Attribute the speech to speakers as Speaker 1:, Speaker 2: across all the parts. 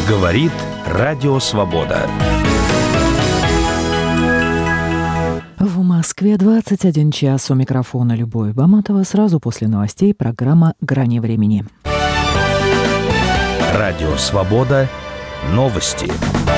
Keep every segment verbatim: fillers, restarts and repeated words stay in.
Speaker 1: Говорит Радио Свобода.
Speaker 2: В Москве двадцать один час. У микрофона Любовь Баматова. Сразу после новостей программа «Грани времени».
Speaker 1: Радио Свобода. Новости.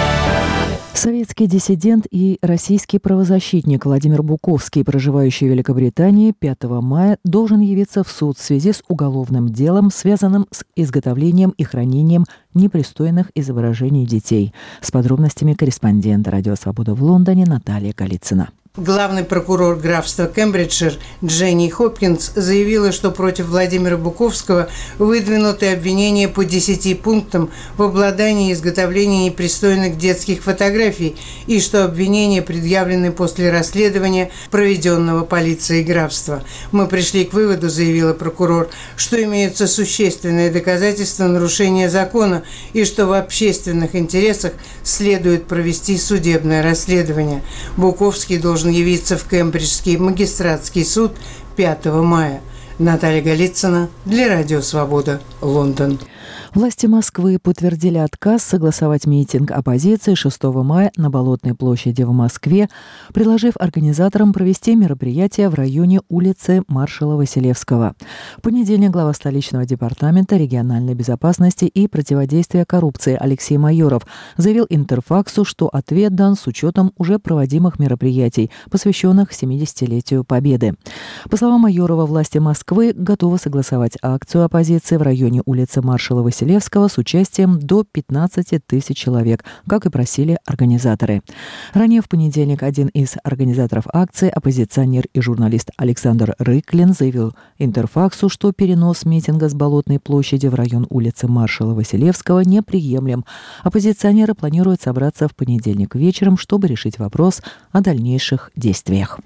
Speaker 2: Советский диссидент и российский правозащитник Владимир Буковский, проживающий в Великобритании, пятого мая должен явиться в суд в связи с уголовным делом, связанным с изготовлением и хранением непристойных изображений детей. С подробностями корреспондент «Радио Свобода» в Лондоне Наталья Голицына.
Speaker 3: Главный прокурор графства Кембриджшир Дженни Хопкинс заявила, что против Владимира Буковского выдвинуты обвинения по десяти пунктам в обладании и изготовлении непристойных детских фотографий и что обвинения предъявлены после расследования, проведенного полицией графства. «Мы пришли к выводу, — заявила прокурор, — что имеются существенные доказательства нарушения закона и что в общественных интересах следует провести судебное расследование. Буковский должен явиться в Кембриджский магистратский суд пятого мая. Наталья Голицына для Радио Свобода, Лондон.
Speaker 2: Власти Москвы подтвердили отказ согласовать митинг оппозиции шестого мая на Болотной площади в Москве, предложив организаторам провести мероприятие в районе улицы Маршала Василевского. В понедельник глава столичного департамента региональной безопасности и противодействия коррупции Алексей Майоров заявил Интерфаксу, что ответ дан с учетом уже проводимых мероприятий, посвященных семидесятилетию Победы. По словам Майорова, власти Москвы готовы согласовать акцию оппозиции в районе улицы Маршала Василевского с участием до пятнадцати тысяч человек, как и просили организаторы. Ранее в понедельник один из организаторов акции, оппозиционер и журналист Александр Рыклин, заявил Интерфаксу, что перенос митинга с Болотной площади в район улицы Маршала Василевского неприемлем. Оппозиционеры планируют собраться в понедельник вечером, чтобы решить вопрос о дальнейших действиях.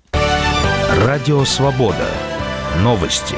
Speaker 1: Радио Свобода. Новости.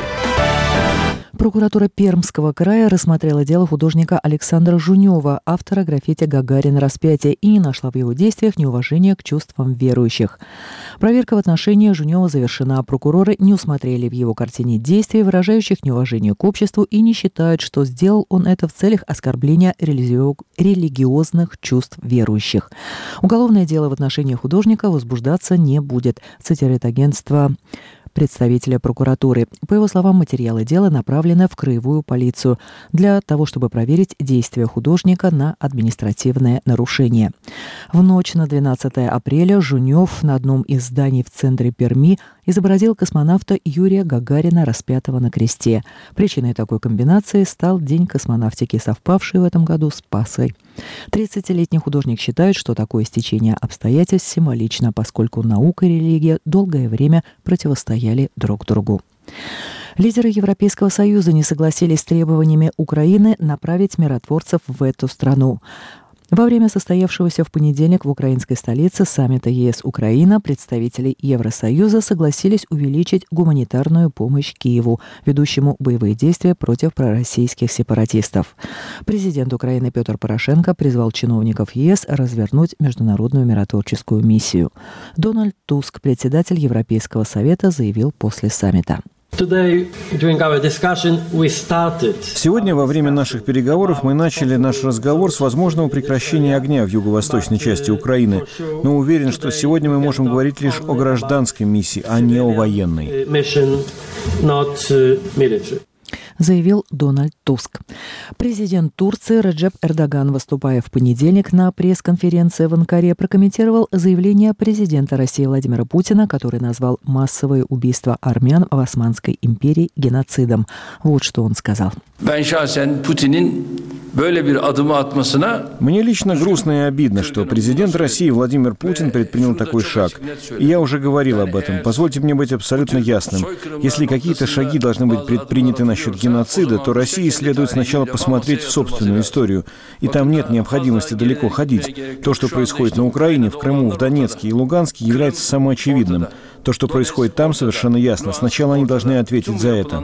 Speaker 2: Прокуратура Пермского края рассмотрела дело художника Александра Жунева, автора граффити «Гагарин. Распятие», и не нашла в его действиях неуважения к чувствам верующих. Проверка в отношении Жунева завершена. Прокуроры не усмотрели в его картине действий, выражающих неуважение к обществу, и не считают, что сделал он это в целях оскорбления религи... религиозных чувств верующих. Уголовное дело в отношении художника возбуждаться не будет, цитирует агентство представителя прокуратуры. По его словам, материалы дела направлены в краевую полицию для того, чтобы проверить действия художника на административное нарушение. В ночь на двенадцатое апреля Жунев на одном из зданий в центре Перми изобразил космонавта Юрия Гагарина, распятого на кресте. Причиной такой комбинации стал День космонавтики, совпавший в этом году с Пасхой. тридцатилетний художник считает, что такое стечение обстоятельств символично, поскольку наука и религия долгое время противостояли друг другу. Лидеры Европейского Союза не согласились с требованиями Украины направить миротворцев в эту страну. Во время состоявшегося в понедельник в украинской столице саммита ЕС-Украина представители Евросоюза согласились увеличить гуманитарную помощь Киеву, ведущему боевые действия против пророссийских сепаратистов. Президент Украины Петр Порошенко призвал чиновников ЕС развернуть международную миротворческую миссию. Дональд Туск, председатель Европейского совета, заявил после саммита.
Speaker 4: Сегодня во время наших переговоров мы начали наш разговор с возможного прекращения огня в юго-восточной части Украины, но уверен, что сегодня мы можем говорить лишь о гражданской миссии, а не о военной.
Speaker 2: Заявил Дональд Туск. Президент Турции Реджеп Эрдоган, выступая в понедельник на пресс-конференции в Анкаре, прокомментировал заявление президента России Владимира Путина, который назвал массовые убийства армян в Османской империи геноцидом. Вот что он сказал.
Speaker 4: Мне лично грустно и обидно, что президент России Владимир Путин предпринял такой шаг. И я уже говорил об этом. Позвольте мне быть абсолютно ясным. Если какие-то шаги должны быть предприняты насчет геноцида, то России следует сначала посмотреть в собственную историю. И там нет необходимости далеко ходить. То, что происходит на Украине, в Крыму, в Донецке и Луганске, является самоочевидным. То, что происходит там, совершенно ясно. Сначала они должны ответить за это.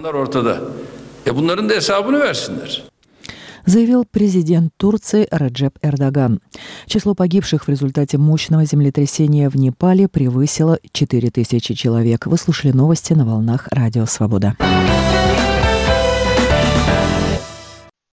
Speaker 2: Заявил президент Турции Реджеп Эрдоган. Число погибших в результате мощного землетрясения в Непале превысило четыре тысячи человек. Вы слушали новости на волнах Радио Свобода.